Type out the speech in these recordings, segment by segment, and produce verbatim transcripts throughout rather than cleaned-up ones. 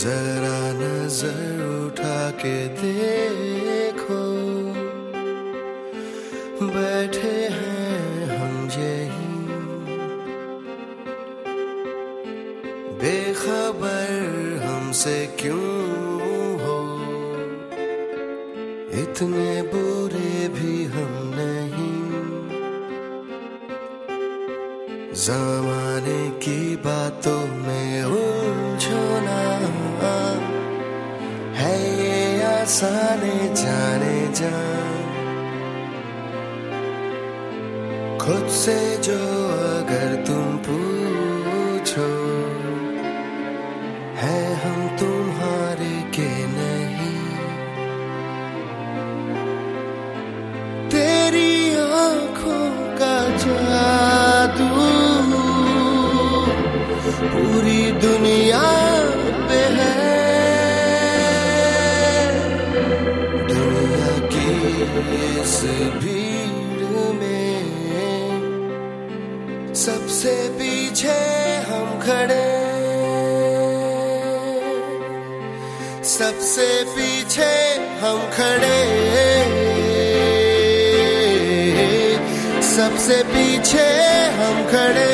जरा नजर उठा के देखो, बैठे हैं हम यहीं बेखबर हमसे क्यों हो, इतने बुरे भी हम नहीं। ज़माने की बातों में उलझो ना, है ये आसाने जाने जान। खुद से जो अगर तुम पूछो, है हम तुम्हारे के नहीं। तेरी आंखों का जादू पूरी दुनिया पे है, दुनिया की इस भीड़ में सबसे पीछे हम खड़े, सबसे पीछे हम खड़े, सबसे पीछे हम खड़े,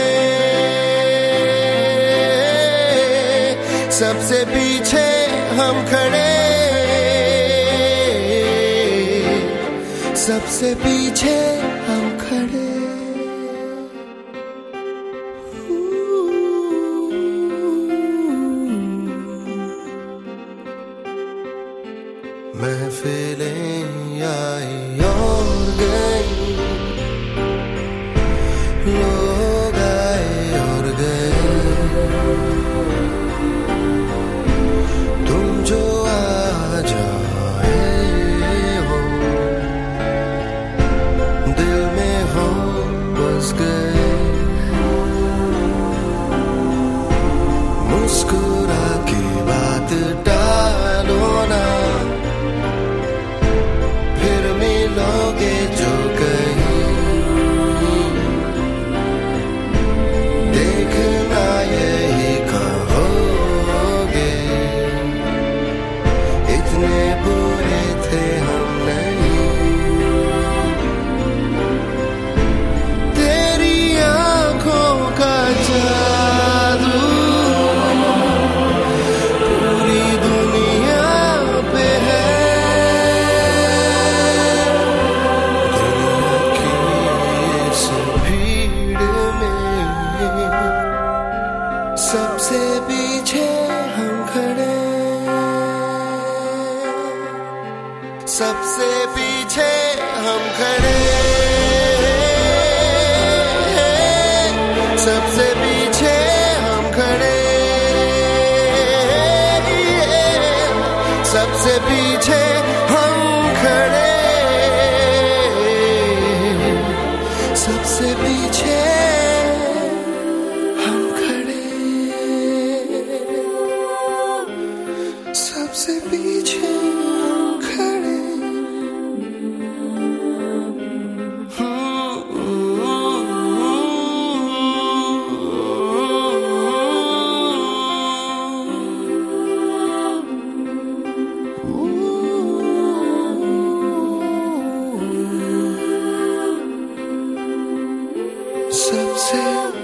सबसे पीछे हम खड़े, सबसे पीछे हम खड़े। महफिलें आई और गई, लोग आए और गए, तुम जो आ जाए हो, दिल में हो बस गए। मुस्कुरा के बात टालो ना, फिर मिलोगे जो कहीं, देखना यही कहोगे, इतने बुरे थे हम नहीं। तेरी आंखों का जादू पूरी दुनिया पे है, दुनिया की इस भीड़ में सबसे पीछे हम खड़े, सबसे पीछे हम खड़े, सबसे पीछे हम खड़े, सबसे पीछे हम खड़े, सबसे पीछे हम खड़े, सबसे पीछे हम खड़े। सबसे